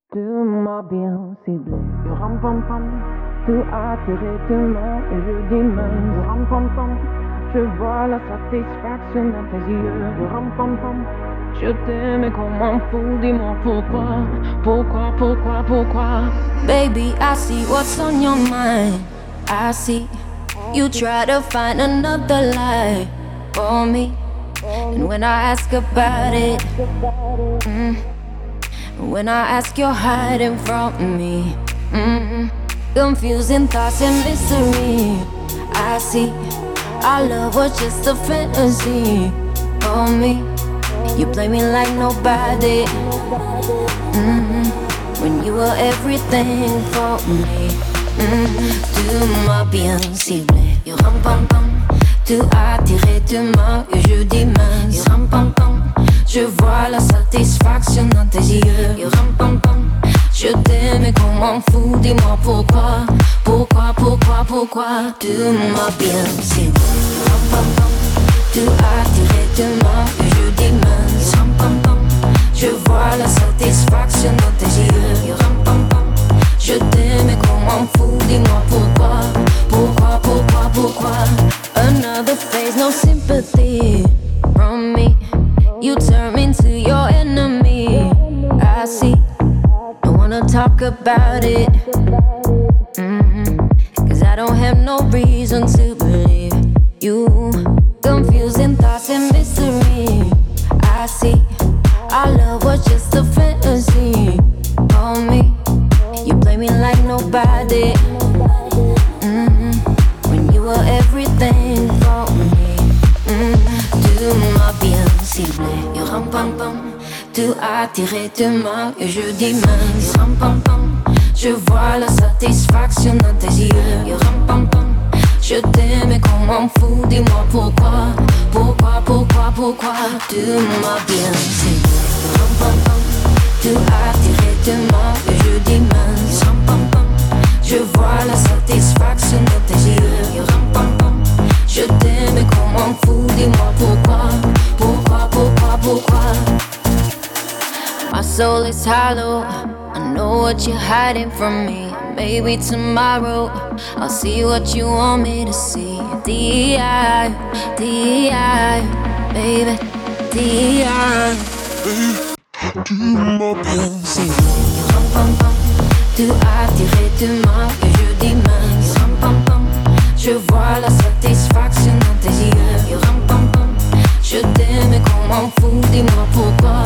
Dis-moi bien ciblé, du ram pam pam. Tu as tiré tes mains et je dis même du ram pam pam. Je vois la satisfaction dans tes yeux, du ram pam pam. Je t'aime et qu'on m'en fout, dis-moi pourquoi, pourquoi. Baby, I see what's on your mind. I see you try to find another lie for me. And when I ask about it, when I ask, you're hiding from me. Confusing thoughts and mystery. I see our love was just a fantasy for me. You play me like nobody. When you were everything for me. Dis-moi bien ciblé. You ram pam pam. Tu as tiré tes mains et je dis mince. You ram pam pam. Je vois la satisfaction dans tes yeux. You ram pam pam. Je t'aime et qu'on m'en fout. Dis-moi pourquoi. Dis-moi bien ciblé. You ram pam pam. Tu as tiré tes mains et je dis mince. You ram pam pam. Je vois la satisfaction dans tes yeux. You ram pam pam. Je t'aime et qu'on m'en fout. Dis-moi pourquoi. Another phase, no sympathy from me. You turn me into your enemy. I see. Don't wanna talk about it. Cause I don't have no reason to believe you. Confusing thoughts and mystery. I see. Our love was just a fantasy for me. You play me like nobody. When you were everything for me. Dis-moi bien ciblé. You ram pam pam. Tu as tiré tes mains et je dis mince. You ram pam pam. Je vois la satisfaction dans tes yeux. You ram pam pam. Je t'aime et qu'on m'en fout. Dis-moi pourquoi. Dis-moi bien ciblé. You ram pam pam. Tu as tiré tes mains et je dis mince. You ram pam pam. Je vois la satisfaction dans tes yeux. You ram pam pam. Je t'aime et qu'on m'en fout. Dis-moi pourquoi. My soul is hollow. I know what you're hiding from me. Maybe tomorrow I'll see what you want me to see. D.I., baby, D.I. Dis-moi bien ciblé. Ram pam pam. Tu as tiré tes mains et je dis mince. Ram pam pam. Je vois la satisfaction dans tes yeux. Ram pam pam. Je t'aime et qu'on m'en fout. Dis-moi pourquoi.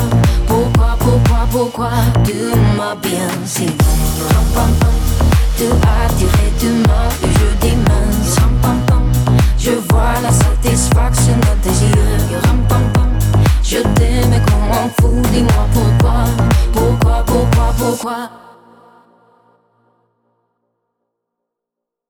Dis-moi bien ciblé. Ram pam pam. Tu as tiré tes mains et je dis mince. Ram pam pam. Je vois la satisfaction dans tes yeux. Ram pam pam. Je t'aime et qu'on m'en fout. Dis-moi pourquoi.